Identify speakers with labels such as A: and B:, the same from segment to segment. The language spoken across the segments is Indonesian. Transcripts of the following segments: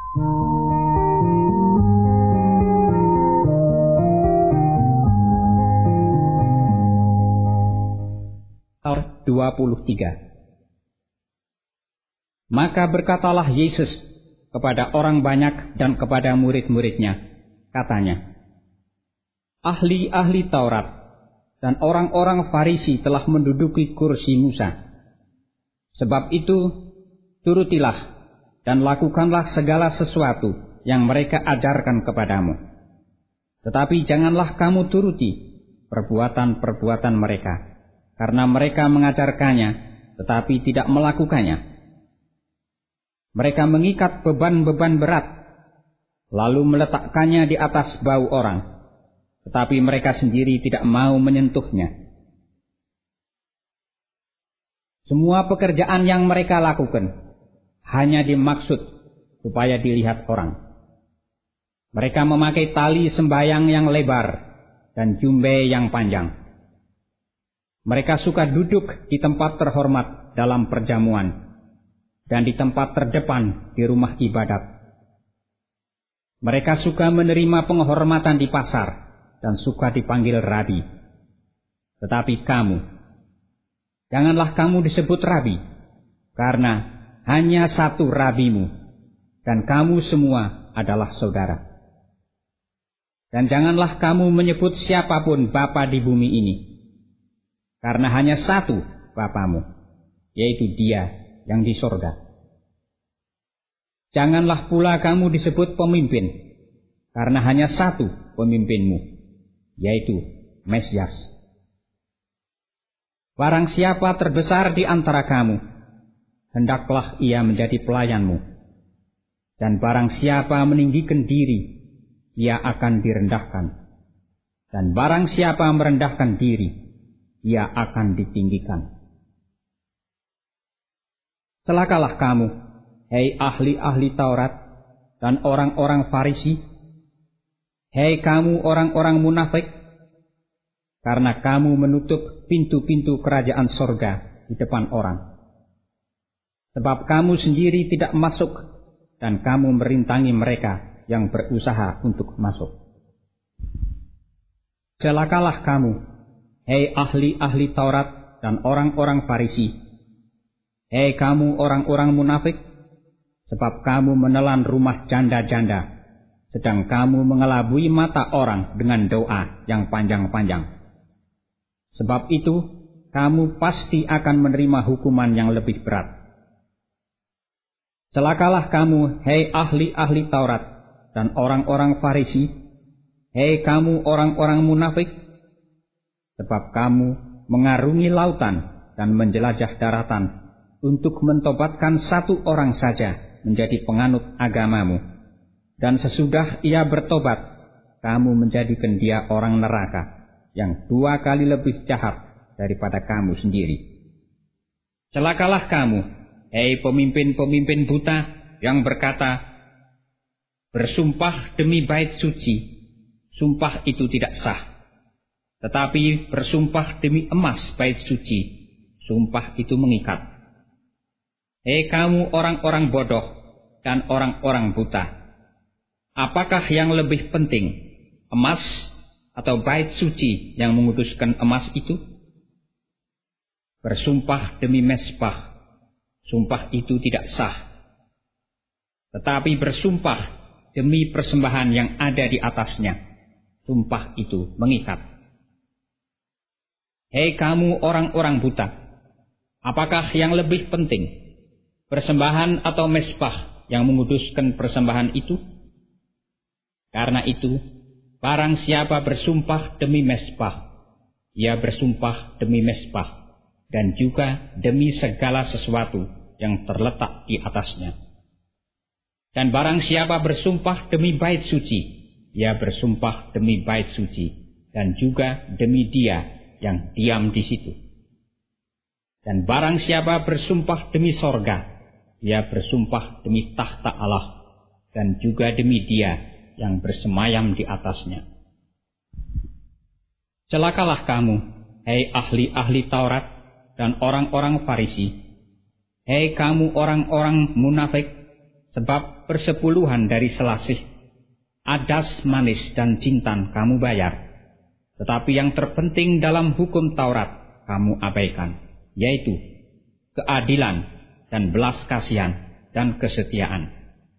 A: 23. Maka berkatalah Yesus kepada orang banyak dan kepada murid-muridnya, katanya, ahli-ahli Taurat dan orang-orang Farisi telah menduduki kursi Musa. Sebab itu, turutilah dan lakukanlah segala sesuatu yang mereka ajarkan kepadamu. Tetapi janganlah kamu turuti perbuatan-perbuatan mereka, karena mereka mengajarkannya, tetapi tidak melakukannya. Mereka mengikat beban-beban berat, lalu meletakkannya di atas bau orang, tetapi mereka sendiri tidak mau menyentuhnya. Semua pekerjaan yang mereka lakukan hanya dimaksud supaya dilihat orang. Mereka memakai tali sembahyang yang lebar dan jumbe yang panjang. Mereka suka duduk di tempat terhormat dalam perjamuan dan di tempat terdepan di rumah ibadat. Mereka suka menerima penghormatan di pasar dan suka dipanggil rabi. Tetapi kamu, janganlah kamu disebut rabi, karena hanya satu rabimu, dan kamu semua adalah saudara. Dan janganlah kamu menyebut siapapun bapa di bumi ini, karena hanya satu Bapamu, yaitu Dia yang di sorga. Janganlah pula kamu disebut pemimpin, karena hanya satu pemimpinmu, yaitu Mesias. Barang siapa terbesar di antara kamu, hendaklah ia menjadi pelayanmu. Dan barang siapa meninggikan diri, ia akan direndahkan. Dan barang siapa merendahkan diri, ia akan ditinggikan. Celakalah kamu, hei ahli-ahli Taurat dan orang-orang Farisi, hei kamu orang-orang munafik, karena kamu menutup pintu-pintu kerajaan sorga di depan orang. Sebab kamu sendiri tidak masuk, dan kamu merintangi mereka yang berusaha untuk masuk. Celakalah kamu, hei ahli-ahli Taurat dan orang-orang Farisi, hei kamu orang-orang munafik, sebab kamu menelan rumah janda-janda, sedang kamu mengelabui mata orang dengan doa yang panjang-panjang. Sebab itu, kamu pasti akan menerima hukuman yang lebih berat. Celakalah kamu, hei ahli-ahli Taurat dan orang-orang Farisi, hei kamu orang-orang munafik, sebab kamu mengarungi lautan dan menjelajah daratan untuk mentobatkan satu orang saja menjadi penganut agamamu. Dan sesudah ia bertobat, kamu menjadikan dia orang neraka yang 2 kali lebih jahat daripada kamu sendiri. Celakalah kamu, hei pemimpin-pemimpin buta yang berkata, bersumpah demi bait suci, sumpah itu tidak sah. Tetapi bersumpah demi emas bait suci, sumpah itu mengikat. Hei kamu orang-orang bodoh dan orang-orang buta, apakah yang lebih penting, emas atau bait suci yang menguduskan emas itu? Bersumpah demi mezbah, sumpah itu tidak sah. Tetapi bersumpah demi persembahan yang ada di atasnya, sumpah itu mengikat. Hei kamu orang-orang buta, apakah yang lebih penting, persembahan atau mezbah yang menguduskan persembahan itu? Karena itu, barang siapa bersumpah demi mezbah, ia bersumpah demi mezbah, dan juga demi segala sesuatu yang terletak di atasnya. Dan barang siapa bersumpah demi bait suci, ia bersumpah demi bait suci, dan juga demi Dia yang diam di situ. Dan barang siapa bersumpah demi sorga, ia bersumpah demi tahta Allah, dan juga demi Dia yang bersemayam di atasnya. Celakalah kamu, hei ahli-ahli Taurat dan orang-orang Farisi, hei kamu orang-orang munafik, sebab persepuluhan dari selasih, adas, manis, dan jintan kamu bayar. Tetapi yang terpenting dalam hukum Taurat kamu abaikan, yaitu keadilan dan belas kasihan dan kesetiaan.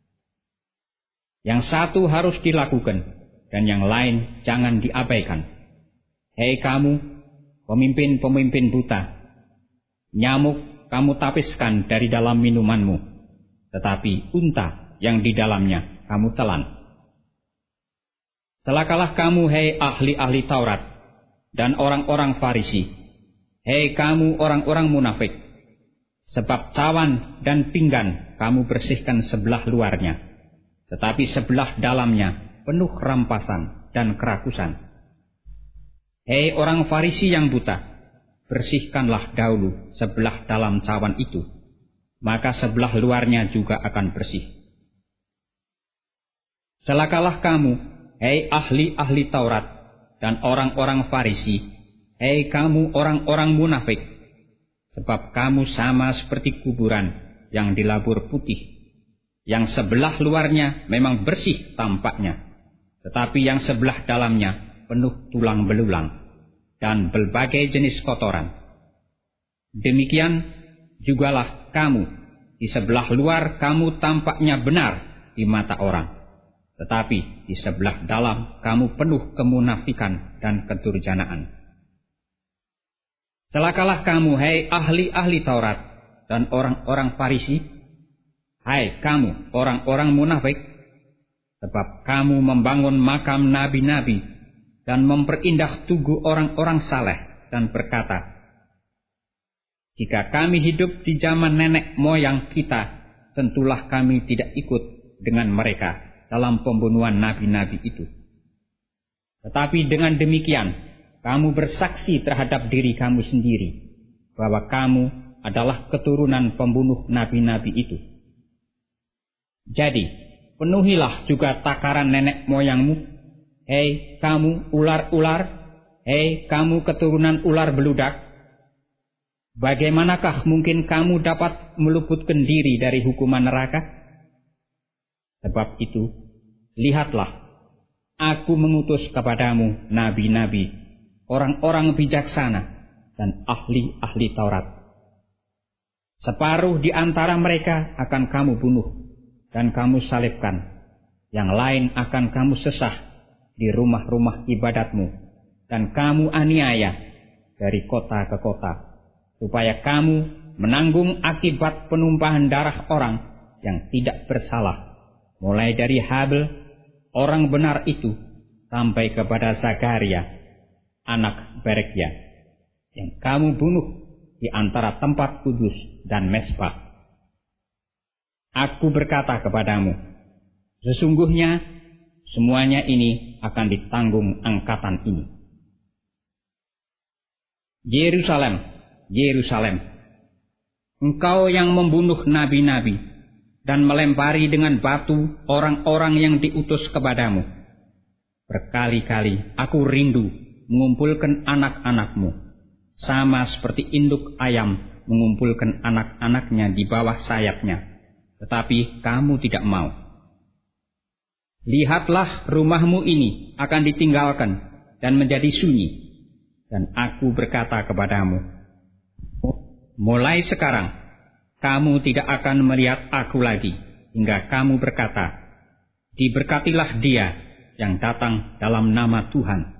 A: Yang satu harus dilakukan, dan yang lain jangan diabaikan. Hei kamu, pemimpin-pemimpin buta, nyamuk kamu tapiskan dari dalam minumanmu, tetapi unta yang di dalamnya kamu telan. Celakalah kamu, hei ahli-ahli Taurat dan orang-orang Farisi, hei kamu orang-orang munafik, sebab cawan dan pinggan kamu bersihkan sebelah luarnya, tetapi sebelah dalamnya penuh rampasan dan kerakusan. Hei orang Farisi yang buta, bersihkanlah dahulu sebelah dalam cawan itu, maka sebelah luarnya juga akan bersih. Celakalah kamu, hei ahli-ahli Taurat dan orang-orang Farisi, hei kamu orang-orang munafik, sebab kamu sama seperti kuburan yang dilabur putih, yang sebelah luarnya memang bersih tampaknya, tetapi yang sebelah dalamnya penuh tulang belulang dan berbagai jenis kotoran. Demikian jugalah kamu, di sebelah luar kamu tampaknya benar di mata orang, tetapi di sebelah dalam kamu penuh kemunafikan dan kedurjanaan. Celakalah kamu, hei ahli-ahli Taurat dan orang-orang Farisi, hai kamu orang-orang munafik, sebab kamu membangun makam nabi-nabi dan memperindah tugu orang-orang saleh dan berkata, jika kami hidup di zaman nenek moyang kita, tentulah kami tidak ikut dengan mereka dalam pembunuhan nabi-nabi itu. Tetapi dengan demikian, kamu bersaksi terhadap diri kamu sendiri, bahwa kamu adalah keturunan pembunuh nabi-nabi itu. Jadi, penuhilah juga takaran nenek moyangmu, hei kamu ular-ular, hei kamu keturunan ular beludak. Bagaimanakah mungkin kamu dapat meluputkan diri dari hukuman neraka? Sebab itu, lihatlah, aku mengutus kepadamu nabi-nabi, orang-orang bijaksana dan ahli-ahli Taurat. Separuh di antara mereka akan kamu bunuh dan kamu salibkan, yang lain akan kamu sesah di rumah-rumah ibadatmu, dan kamu aniaya dari kota ke kota, supaya kamu menanggung akibat penumpahan darah orang yang tidak bersalah, mulai dari Habel, orang benar itu, sampai kepada Zakaria, anak Berekia, yang kamu bunuh di antara tempat kudus dan mezbah. Aku berkata kepadamu, sesungguhnya semuanya ini akan ditanggung angkatan ini. Yerusalem, Yerusalem, engkau yang membunuh nabi-nabi dan melempari dengan batu orang-orang yang diutus kepadamu. Berkali-kali aku rindu mengumpulkan anak-anakmu, sama seperti induk ayam mengumpulkan anak-anaknya di bawah sayapnya, tetapi kamu tidak mau. Lihatlah, rumahmu ini akan ditinggalkan dan menjadi sunyi. Dan aku berkata kepadamu, mulai sekarang kamu tidak akan melihat aku lagi, hingga kamu berkata, diberkatilah dia yang datang dalam nama Tuhan.